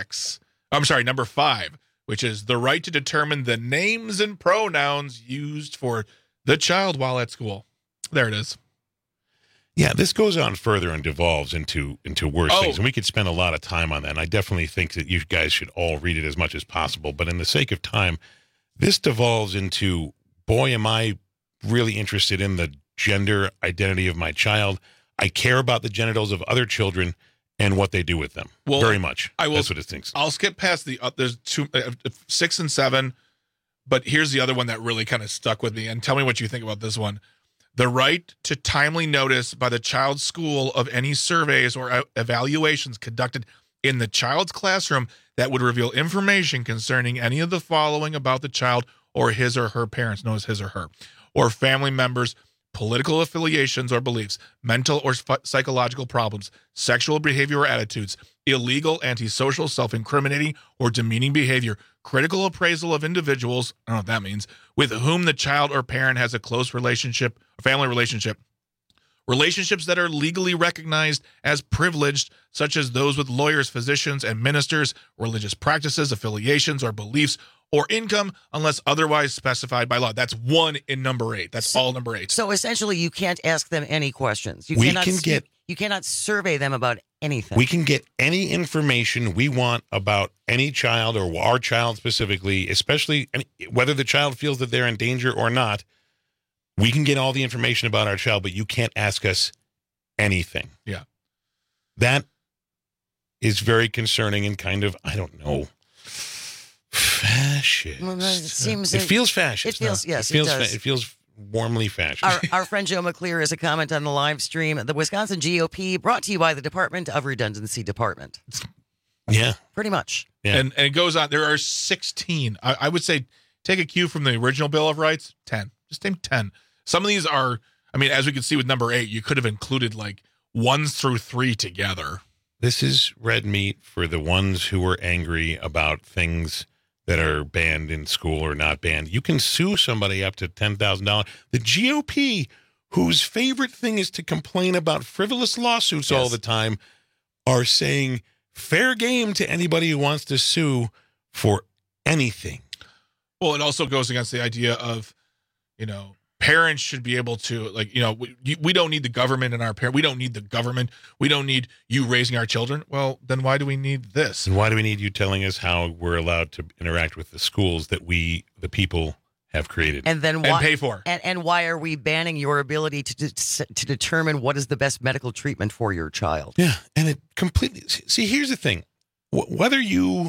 5, which is the right to determine the names and pronouns used for the child while at school. There it is. Yeah, this goes on further and devolves into worse things, and we could spend a lot of time on that. And I definitely think that you guys should all read it as much as possible. But in the sake of time, this devolves into, boy, am I really interested in the gender identity of my child. I care about the genitals of other children and what they do with them very much. That's what it thinks. I'll skip past the there's 6 and 7, but here's the other one that really kind of stuck with me. And tell me what you think about this one. The right to timely notice by the child's school of any surveys or evaluations conducted in the child's classroom that would reveal information concerning any of the following about the child or his or her parents, known as his or her, or family members, political affiliations or beliefs, mental or psychological problems, sexual behavior or attitudes, illegal, antisocial, self-incriminating, or demeaning behavior, critical appraisal of individuals, I don't know what that means, with whom the child or parent has a close relationship, family relationship, relationships that are legally recognized as privileged, such as those with lawyers, physicians, and ministers, religious practices, affiliations, or beliefs, or income, unless otherwise specified by law. That's 1 in number 8. That's all number 8. So essentially, you can't ask them any questions. You cannot survey them about anything. We can get any information we want about any child, or our child specifically, especially whether the child feels that they're in danger or not. We can get all the information about our child, but you can't ask us anything. Yeah. That is very concerning and kind of, I don't know, fascist. Well, it feels fascist. It feels, yes, it does. It feels warmly fascist. Our friend Joe McClear has a comment on the live stream. The Wisconsin GOP, brought to you by the Department of Redundancy Department. Yeah. Pretty much. Yeah. And it goes on. There are 16. I would say take a cue from the original Bill of Rights. 10. Just name 10. Some of these are, I mean, as we can see with number 8, you could have included like 1 through 3 together. This is red meat for the ones who are angry about things that are banned in school or not banned. You can sue somebody up to $10,000. The GOP, whose favorite thing is to complain about frivolous lawsuits all the time, are saying fair game to anybody who wants to sue for anything. Well, it also goes against the idea of, parents should be able to, we don't need the government in our parent. We don't need the government. We don't need you raising our children. Well, then why do we need this? And why do we need you telling us how we're allowed to interact with the schools that we, the people, have created and pay for? And why are we banning your ability to determine what is the best medical treatment for your child? Yeah, and it completely. See, here's the thing: whether you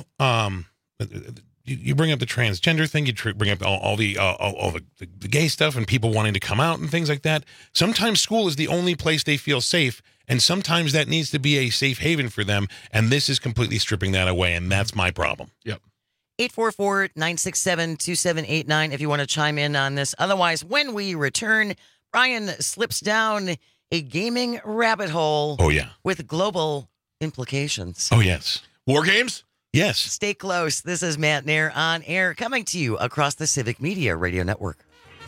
you bring up the transgender thing, you bring up all the gay stuff and people wanting to come out and things like that. Sometimes school is the only place they feel safe, and sometimes that needs to be a safe haven for them, and this is completely stripping that away, and that's my problem. Yep. 844-967-2789 if you want to chime in on this. Otherwise, when we return, Brian slips down a gaming rabbit hole. Oh, yeah. With global implications. Oh, yes. War games? Yes. Stay close. This is Matt Nair on air, coming to you across the Civic Media Radio Network.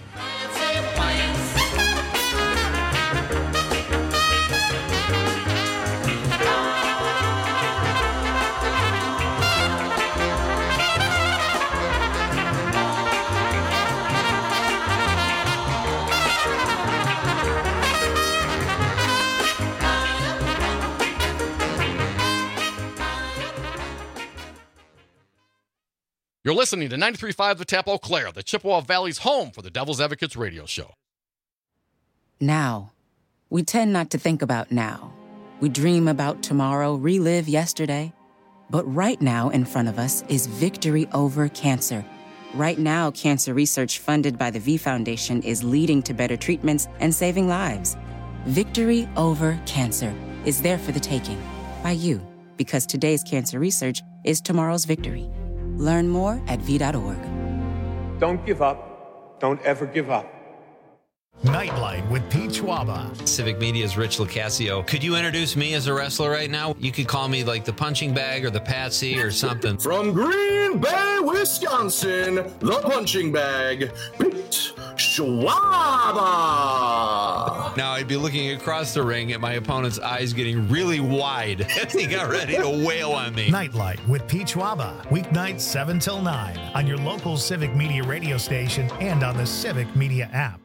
You're listening to 93.5 The Tap Eau Claire, the Chippewa Valley's home for the Devil's Advocates radio show. Now. We tend not to think about now. We dream about tomorrow, relive yesterday. But right now in front of us is victory over cancer. Right now, cancer research funded by the V Foundation is leading to better treatments and saving lives. Victory over cancer is there for the taking by you, because today's cancer research is tomorrow's victory. Learn more at v.org. Don't give up. Don't ever give up. Nightlight with Pete Schwaba. Civic Media's Rich Locascio. Could you introduce me as a wrestler right now? You could call me like the punching bag or the Patsy or something. From Green Bay, Wisconsin, the punching bag, Pete Schwaba. Now I'd be looking across the ring at my opponent's eyes getting really wide as he got ready to wail on me. Nightlight with Pete Schwaba. Weeknights 7 till 9 on your local Civic Media radio station and on the Civic Media app.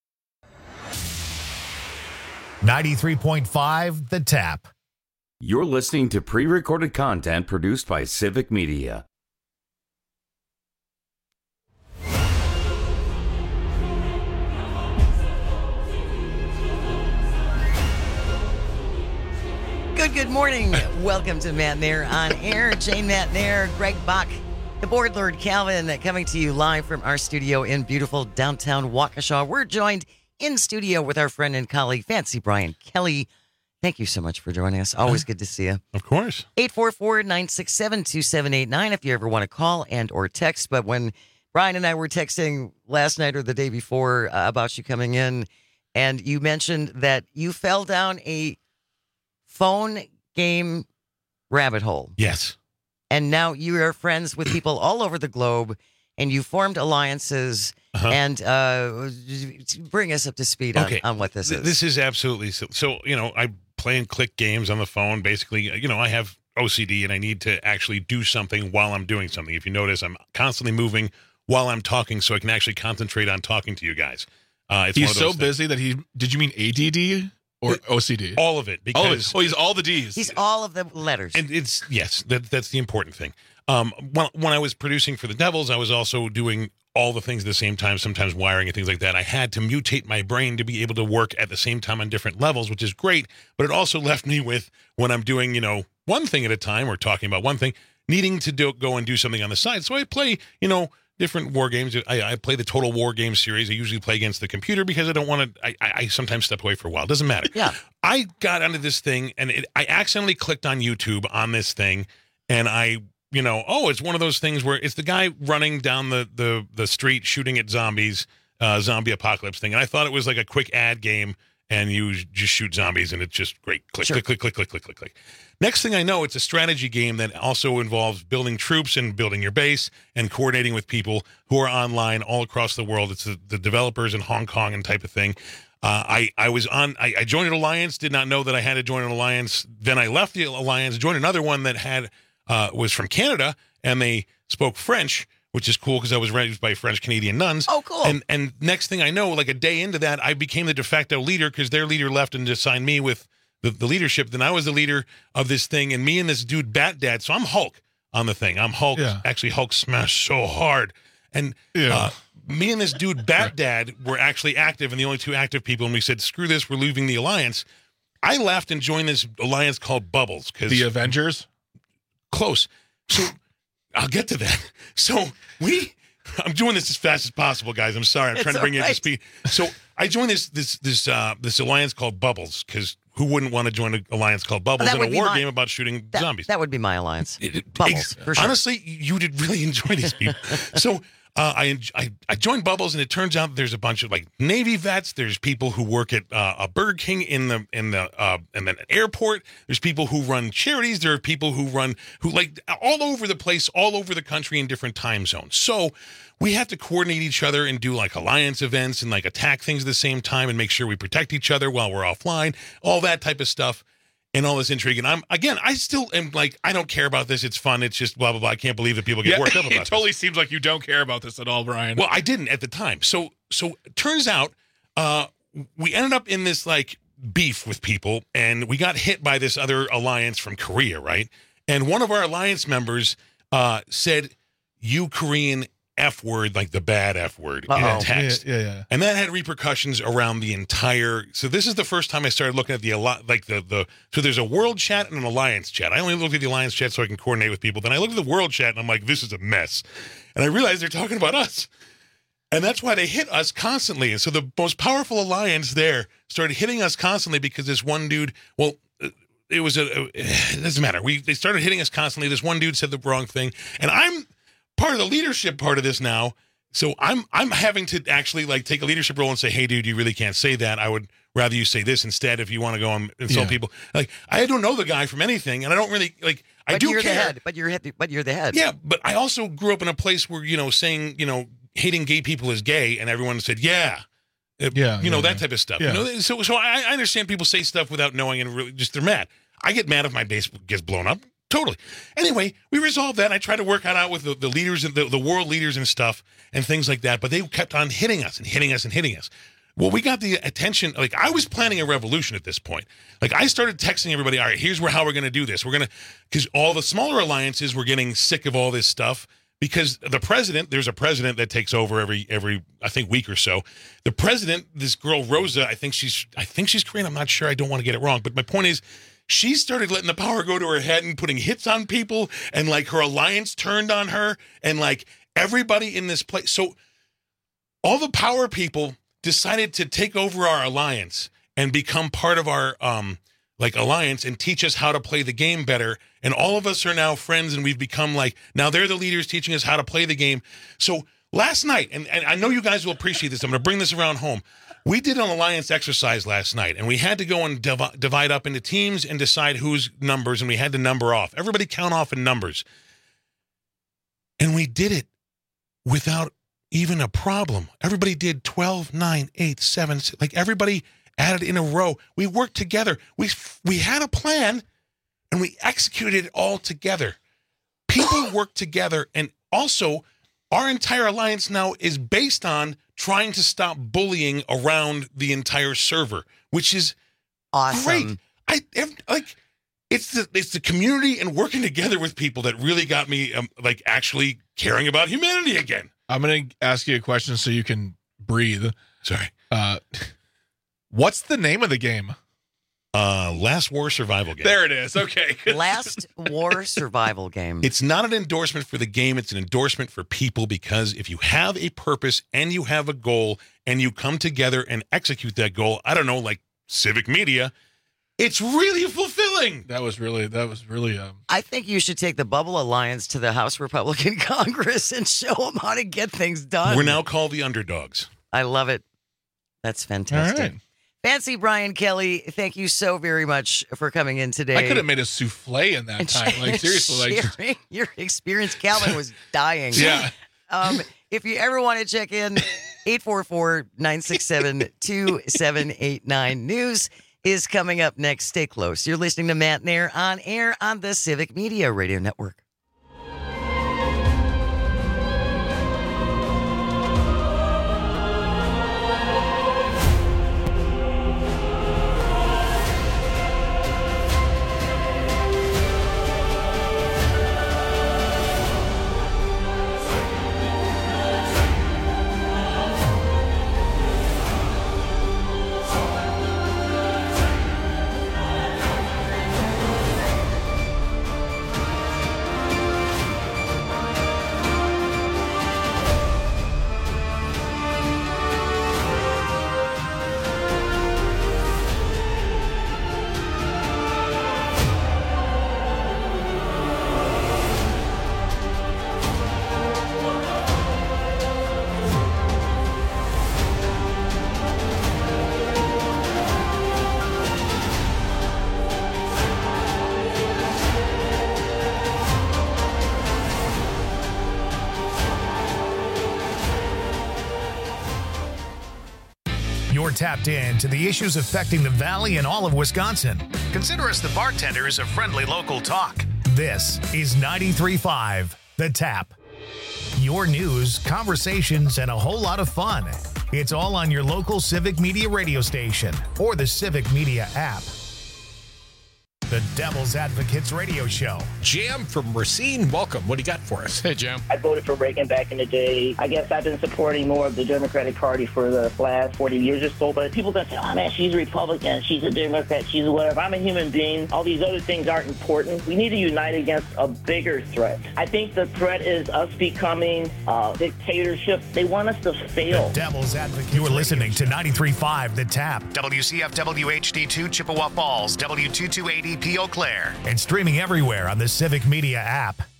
93.5 The Tap. You're listening to pre-recorded content produced by Civic Media. Good morning. Welcome to Matt Nair on Air. Jane Matt Nair, Greg Bach, the board lord Calvin, coming to you live from our studio in beautiful downtown Waukesha. We're joined in studio with our friend and colleague, Fancy Brian Kelly. Thank you so much for joining us. Always good to see you. Of course. 844-967-2789 if you ever want to call and or text. But when Brian and I were texting last night or the day before about you coming in, and you mentioned that you fell down a phone game rabbit hole. Yes. And now you are friends with people all over the globe, and you formed alliances. And bring us up to speed on what this is. This is absolutely so. I play and click games on the phone. Basically, I have OCD and I need to actually do something while I'm doing something. If you notice, I'm constantly moving while I'm talking, so I can actually concentrate on talking to you guys. He's so busy that did you mean ADD or OCD? All of it. Because he's all the D's. He's all of the letters. And that's the important thing. When I was producing for the Devils, I was also doing all the things at the same time, sometimes wiring and things like that. I had to mutate my brain to be able to work at the same time on different levels, which is great. But it also left me with, when I'm doing, one thing at a time or talking about one thing, needing to go and do something on the side. So I play, different war games. I play the Total War Game series. I usually play against the computer because I don't want to, I sometimes step away for a while. It doesn't matter. Yeah. I got onto this thing and I accidentally clicked on YouTube on this thing, and it's one of those things where it's the guy running down the street shooting at zombies, zombie apocalypse thing. And I thought it was like a quick ad game, and you just shoot zombies, and it's just great. Click, click, click, click, click, click, click, click. Next thing I know, it's a strategy game that also involves building troops and building your base and coordinating with people who are online all across the world. It's the developers in Hong Kong and type of thing. I joined an alliance, did not know that I had to join an alliance. Then I left the alliance, joined another one that was from Canada, and they spoke French, which is cool because I was raised by French-Canadian nuns. Oh, cool. And next thing I know, like a day into that, I became the de facto leader because their leader left and assigned me with the leadership. Then I was the leader of this thing, and me and this dude, Bat Dad, so I'm Hulk on the thing. I'm Hulk. Yeah. Actually, Hulk smashed so hard. And me and this dude, Bat Dad, were actually active, and the only two active people, and we said, screw this, we're leaving the alliance. I left and joined this alliance called Bubbles. The Avengers? Close. So I'll get to that. So I'm doing this as fast as possible, guys. I'm sorry. I'm trying to bring you up to speed. So I joined this alliance called Bubbles, because who wouldn't want to join an alliance called Bubbles in a war game about shooting zombies? That would be my alliance. Bubbles, for sure. Honestly, you did really enjoy these people. So I joined Bubbles, and it turns out there's a bunch of like Navy vets. There's people who work at a Burger King in the airport. There's people who run charities. There are people who like all over the place, all over the country in different time zones. So we have to coordinate each other and do like alliance events and like attack things at the same time and make sure we protect each other while we're offline, all that type of stuff. And all this intrigue. And I still am like, I don't care about this. It's fun. It's just blah, blah, blah. I can't believe that people get worked up about this. It totally seems like you don't care about this at all, Brian. Well, I didn't at the time. So it turns out we ended up in this like beef with people, and we got hit by this other alliance from Korea, right? And one of our alliance members said, you Korean F word, like the bad F word in Uh-oh. a text. Yeah. And that had repercussions around the entire. So this is the first time I started looking at so there's a world chat and an alliance chat. I only looked at the alliance chat so I can coordinate with people. Then I looked at the world chat and I'm like, this is a mess. And I realized they're talking about us. And that's why they hit us constantly. And so the most powerful alliance there started hitting us constantly because this one dude, it doesn't matter. They started hitting us constantly. This one dude said the wrong thing. And I'm part of the leadership part of this now. So I'm having to actually like take a leadership role and say, hey, dude, you really can't say that. I would rather you say this instead if you want to go and insult people. Like, I don't know the guy from anything, and I don't really like. I do you're care. The head. But you're the head. Yeah, but I also grew up in a place where saying hating gay people is gay, and everyone said that type of stuff. Yeah. So I understand people say stuff without knowing, and really just they're mad. I get mad if my base gets blown up. Totally. Anyway, we resolved that. I tried to work out with the leaders and the world leaders and stuff and things like that, but they kept on hitting us and hitting us and hitting us. Well, we got the attention. Like, I was planning a revolution at this point. Like, I started texting everybody, all right, here's how we're going to do this. Because all the smaller alliances were getting sick of all this stuff because there's a president that takes over every I think week or so. The president, this girl Rosa, I think she's Korean. I'm not sure. I don't want to get it wrong. But my point is, she started letting the power go to her head and putting hits on people, and like her alliance turned on her, and like everybody in this place. So all the power people decided to take over our alliance and become part of our alliance and teach us how to play the game better. And all of us are now friends, and we've become now they're the leaders teaching us how to play the game. So last night, and I know you guys will appreciate this, I'm going to bring this around home. We did an alliance exercise last night, and we had to go and divide up into teams and decide whose numbers, and we had to number off. Everybody count off in numbers. And we did it without even a problem. Everybody did 12, 9, 8, 7, 6, like everybody added in a row. We worked together. We had a plan, and we executed it all together. People work together, and also our entire alliance now is based on trying to stop bullying around the entire server, which is awesome. Great. It's the community and working together with people that really got me actually caring about humanity again. I'm going to ask you a question so you can breathe. Sorry. What's the name of the game? Last War Survival Game. There it is. Okay. Last War Survival Game. It's not an endorsement for the game. It's an endorsement for people, because if you have a purpose and you have a goal and you come together and execute that goal, I don't know, like civic media, it's really fulfilling. That was really. I think you should take the Bubble Alliance to the House Republican Congress and show them how to get things done. We're now called the Underdogs. I love it. That's fantastic. All right. Fancy Brian Kelly, thank you so very much for coming in today. I could have made a souffle in that time. Like, seriously. Sharing your experience. Calvin was dying. Yeah. If you ever want to check in, 844-967-2789. News is coming up next. Stay close. You're listening to Matt Nair on air on the Civic Media Radio Network. You're tapped in to the issues affecting the Valley and all of Wisconsin. Consider us the bartenders of friendly local talk. This is 93.5 The Tap. Your news, conversations, and a whole lot of fun. It's all on your local Civic Media radio station or the Civic Media app. The Devil's Advocates Radio Show. Jam from Racine, welcome. What do you got for us? Hey, Jam. I voted for Reagan back in the day. I guess I've been supporting more of the Democratic Party for the last 40 years or so, but people gonna say, oh man, she's a Republican, she's a Democrat, she's a whatever. I'm a human being. All these other things aren't important. We need to unite against a bigger threat. I think the threat is us becoming a dictatorship. They want us to fail. The Devil's Advocate. You are listening to 93.5 The Tap, WCFW HD2 Chippewa Falls, W228EP Eau Claire, and streaming everywhere on the Civic Media app.